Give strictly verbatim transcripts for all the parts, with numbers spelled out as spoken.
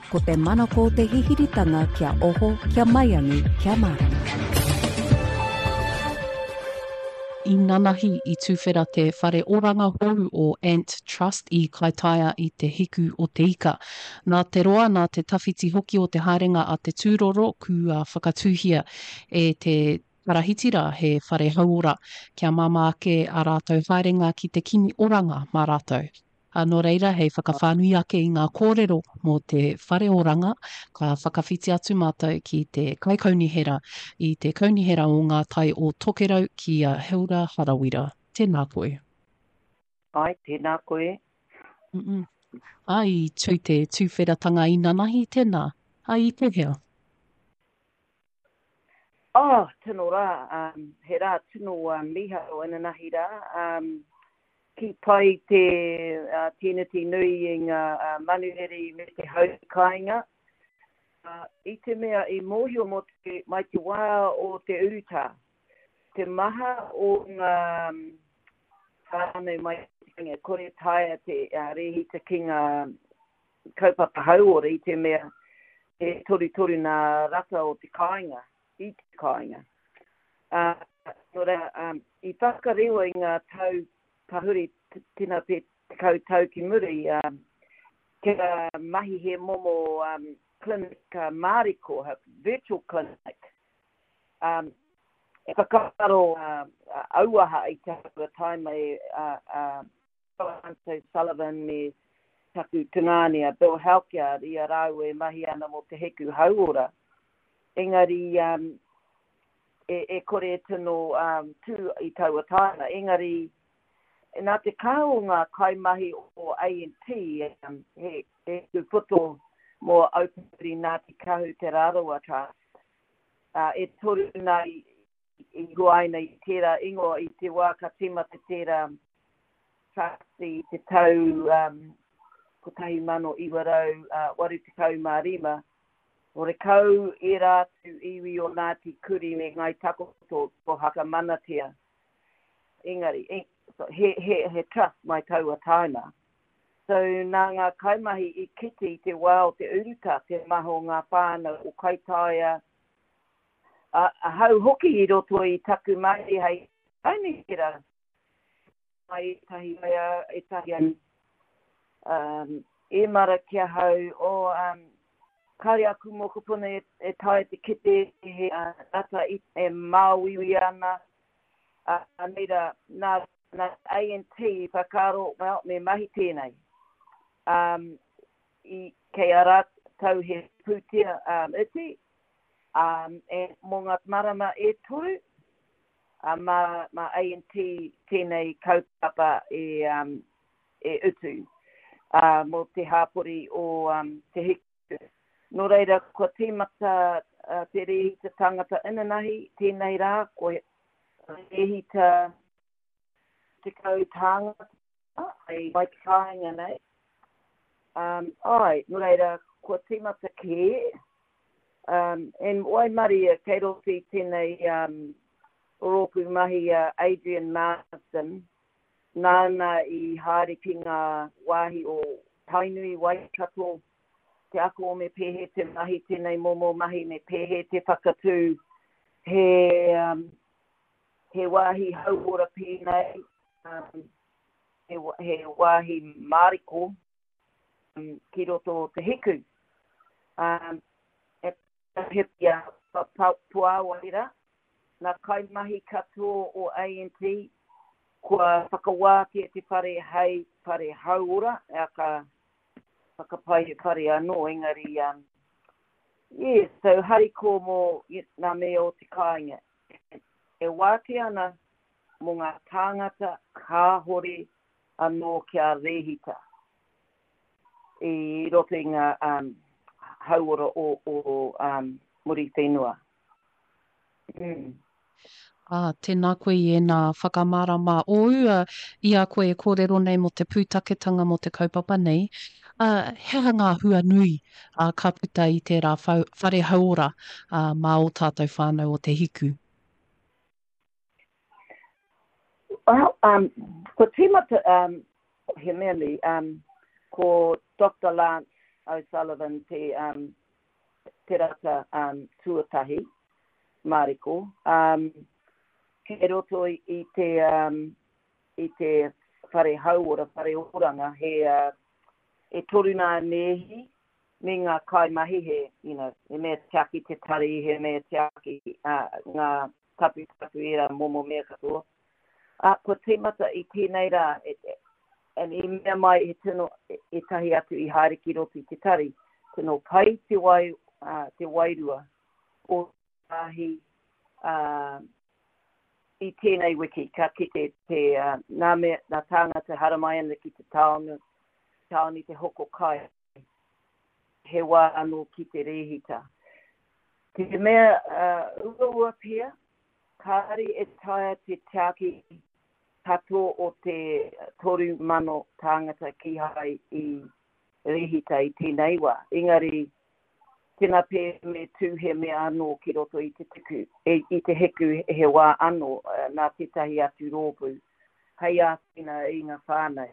ko te manako o te hihiritanga kia oho, kia maiangi, kia marama. I nanahi i tūwhera te whare oranga hou o Ant Trust i kaitaia i te hiku o te ika. Nā te roa, nā te tawhiti hoki o te haerenga a te tūroro ku a whakatūhia e te parahitira he whare hauora kia mama ake a rātou haerenga ki te kimi oranga mā rātou. A no reira, hei whakawhānui ake i ngā kōrero mō te whare oranga, ka whakawhiti atu mātou ki te kaikaunihera i te kaunihera o ngā tai o Tokerau ki a Hilda Harawira. Tēnā koe. Ai, tēnā koe. Mm-mm. Ai, tū te tūwheratanga i nanahi tēnā. Ai, i pēhea. Oh, tino rā. Um, he rā tino uh, miha o ina nahi rā. Um, ki pai te uh, tiniti nui i ngā uh, manuheri me te haukainga. Uh, I te mea i mōhio mo te, mai te wā o te uruta. Te maha o ngā um, whānau mai te kore taia te uh, rehita ki ngā kaupapa hauora i te mea e tori tori nā rata o te kāinga, i te kāinga. Uh, nora, um, I whakarewa i ngā tau pahuri tina pe koutou ki muri, um, kia mahi he momo um, clinic uh, Mariko, virtual clinic. Um, e whakaro uh, auaha i taku a taima e uh, uh, Anto Sullivan me taku tungani a Bill Halkyard i a rau e mahi ana mo te heku hauora. Engari, um, e, e kore tino um, tū i tau a taima, engari, e nā te kao ngā kaimahi o A N T, um, he, he tu puto mō aupuri nā te kahu te Rarawa Trust. Uh, e toru nā i, i guaina i tērā ingo i te wā ka tima te tērā trust i te tau um, ko tahi mano iwarau uh, waru te kau mārima. O re kau e rātu iwi o Ngāti Kuri me ngai takoto ko haka manatia. Engari, engari. So, he, he, he trust mai tau a taina. So, nā ngā kaimahi i kiti te wā o te uruta, te maho ngā whānau o kaitaia, a, a hau hoki i roto i taku mai hei ainihira. Mai tahi mea e tahi an, um, e mara kia hau o um, kare aku moko puna e, e tae te kite e uh, rata i e māwiwi ana, a uh, neira nā nā A N T whakaro well, me mahi tēnei. Um, I kei ara tau he pūtia um, iti, um, e mō ngā marama e toru, uh, ma, ma A N T tēnei kaupapa e, um, e utu, uh, mō te hāpori o um, te hiku. Nō reira, ko tīmata uh, te rehita tangata inanahi, tēnei rā, ko rehita te kautanga, ai mai kāinga nei. Um, ai, no reira, ko tīmata kē, um, en oi maria kei roki tēnei um, oroku mahi uh, Adrian Marston, nāna i haere ki ngā wāhi o Tainui Waikato, te ako o me pehe te mahi tēnei momo mahi me pehe te whakatū, he, um, he wāhi hauora pēnei, Um, he, he wāhi Mariko um, ki roto o te hiku. Um, e hepia pua waira, nā kaimahi katoa o A N T, kua whakawā ki te whare hei whare hauora, e ka whakapai whare anō, engari, um, yes, so hariko mō nā mea o te kāinga. E wāke ana, mō ngā tāngata kāhore anō kia rehita. I roto i ngā um, hauora o, o um, muri whenua. Mm. Ah, tēnā koe i e nā whakamārama o ua i a koe e kōrero nei mo te pūtaketanga mo te kaupapa nei. Uh, hea ngā hua nui uh, ka puta i tērā whare hauora uh, mā o tātou whānau o te hiku. Well, um, ko tīmata um, he mea mi, um, ko Doctor Lance O'Sullivan te, um, te rata um, tuatahi, mariko. Um, ke roto i te, um, i te whare hauora, whare oranga, he, uh, e toru nā nehi, me ngā kaimahi he, you know, he mea tiaki te tari, he mea tiaki uh, ngā tapu tapu era momo mea katoa. A, ko te mata i tēnei rā, e, e, and i mea mai he tino, e, e tahi atu i haere ki roto i te tari, tino pai te wai, uh, te wairua o tahi uh, i tēnei wiki, ka kite te, uh, nā mea, nā tāngata te haramai ana ki te taonga, taoni te hoko kai, he wā anō ki te rehita. Te mea uh, ua ua pia, kāri e taia te tiaki katoa o te toru mano tāngata ki hai i rehita i tēnei wā. Engari, tēnā pē me tū he mea anō ki roto i te tuku, e, i te heku he wā anō, uh, nā tētahi atu rōpu, hei a tina i ngā whānei.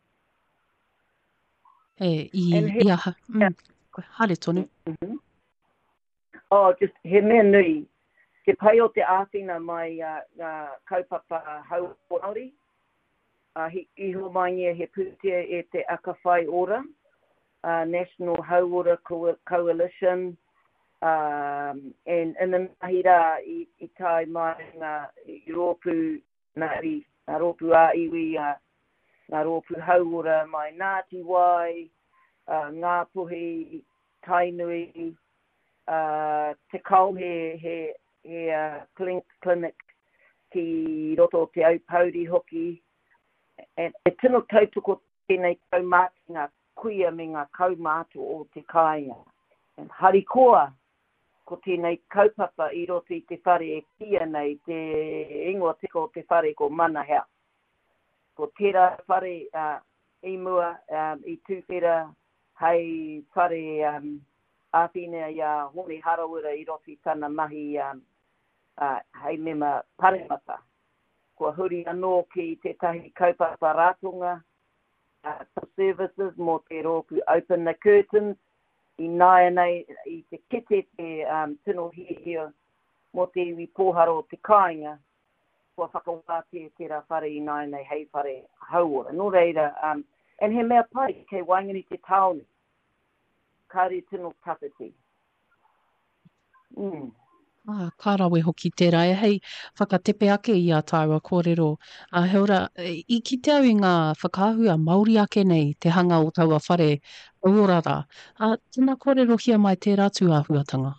E, i, he, i aha, mm, hare tonu. Mm-hmm. Oh, just he mea nui. Te pai o te āwhina mai uh, uh, kaupapa hau Māori. Uh, he iho mai ngia he pūtea e te Akawhai Ora, uh, National Hauora Co- Coalition, um, and in the mahira i, i tai mai ngā i rōpu nā i, ngā rōpu a iwi, uh, ngā rōpu hauora mai Ngāti Wai, uh, ngā puhi, tainui, uh, te kau he, he, he uh, clinic, clinic ki roto te au pauri hoki. And e tino tautoko tēnei kaumātinga kuia me ngā kaumātu o te kāinga. And harikoa ko tēnei kaupapa i roto i te whare e kia nei te ingoa teko o te whare ko Manahea. Ko tērā whare uh, i mua um, i tūwhera hei whare um, āwhina ia hone harawira i roto i tana mahi um, uh, hei mema paremata. Kua huri anō ki tētahi kaupapa rātonga, uh, services mō te rōku Open the Curtains, i nāia nei i te kete te um, tino hihia mō te iwi pōharo o te kāinga, kua whakawāte tērā whare i nāia nei hei whare hauora. Nō reira, um, and he mea pai kei waingani te taone, kāre tino tāpiti. Mm. Ah, ka rawe hoki tērā. E hei, whakatepe ake i a tāua kōrero. A he ora, i ki te au i ngā whakahua Māori ake nei, te hanga o taua whare auorara. A tēnā kōrero hia mai tērā tū āhuatanga.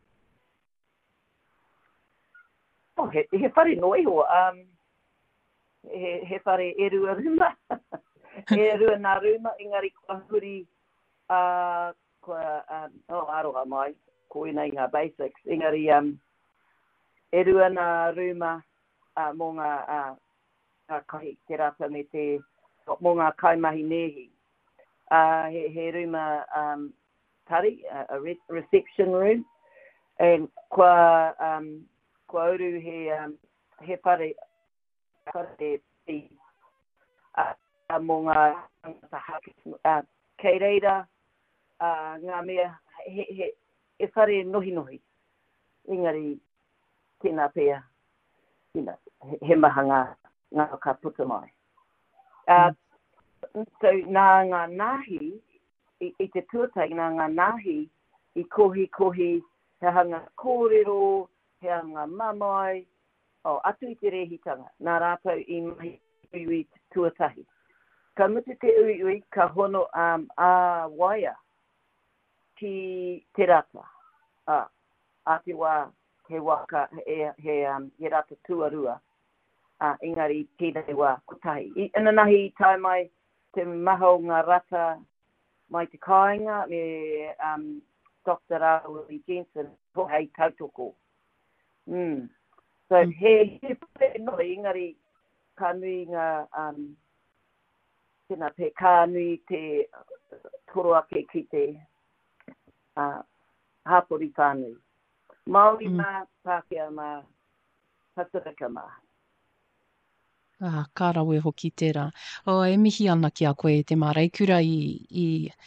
Oh, he, he whare noi ho. Um, he, he whare e rua ruma. e rua nā ruma, engari kua huri, uh, kua, um, oh, aroha mai. Ko ina i ngā basics. Engari, um, e rua nā ruma uh, mō ngā uh, kahi te rata me te, mō ngā kaimahi nehi. Uh, he, he ruma um, tari, uh, a re- reception room, and kua, um, kua uru he, um, he whare, whare pi, uh, uh, mō ngā uh, kei reira, uh, ngā mea, he, he, e whare nohi nohi. Engari, tēnā pēr, ina, he, he maha ngā, ngā ka puta mai. Uh, mm. So, nā ngā nāhi, i, i te tuatai, nā ngā nāhi, i kohi kohi, he hanga kōrero, he hanga mamai, o, atu i te rehitanga, nā rāpau i mahi ui tuatahi. Ka mutu te ui ui, ka hono um, a waia, ki te rata. Ah, a te wā, he waka, he, he, um, he rata tuarua. Ah, engari, tēnei wā, kotahi. I, ina nahi tai mai te maho ngā rata mai te kāinga, me um, Doctor Aoi Jensen, ko hei tautoko. Mm. So, mm. he, he pē noi, engari, ka nui ngā, um, tēnā pē, ka nui te toro ake ki te, Uh, hapori whānui. Māori mm. mā, Pākehā mā, Pasifika mā. Ah, ka rawe hoki tērā. O, e mihi ana ki a koe te mā reikura i, i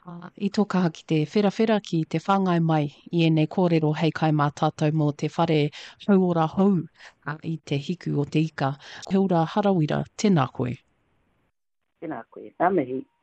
Uh, I tō kaha ki te wherawhera ki te whāngai mai i enei kōrero hei kai mā tātou mō te whare hauora hau uh, i te hiku o te ika. He ora harawira, tēnā koe. Tēnā koe, nā mihi.